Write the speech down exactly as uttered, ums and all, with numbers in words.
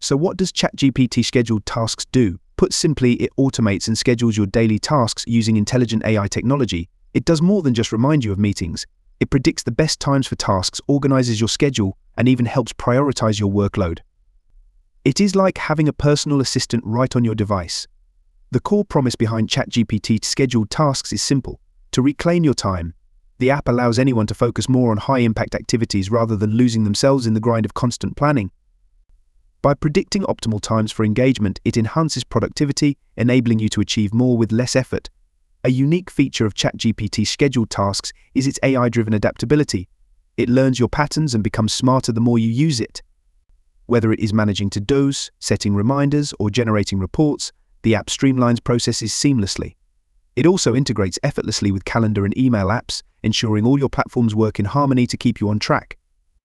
So what does ChatGPT scheduled tasks do? Put simply, it automates and schedules your daily tasks using intelligent A I technology. It does more than just remind you of meetings. It predicts the best times for tasks, organizes your schedule, and even helps prioritize your workload. It is like having a personal assistant right on your device. The core promise behind ChatGPT scheduled tasks is simple: to reclaim your time. The app allows anyone to focus more on high-impact activities rather than losing themselves in the grind of constant planning. By predicting optimal times for engagement, it enhances productivity, enabling you to achieve more with less effort. A unique feature of ChatGPT's scheduled tasks is its A I-driven adaptability. It learns your patterns and becomes smarter the more you use it. Whether it is managing to-dos, setting reminders, or generating reports, the app streamlines processes seamlessly. It also integrates effortlessly with calendar and email apps, ensuring all your platforms work in harmony to keep you on track.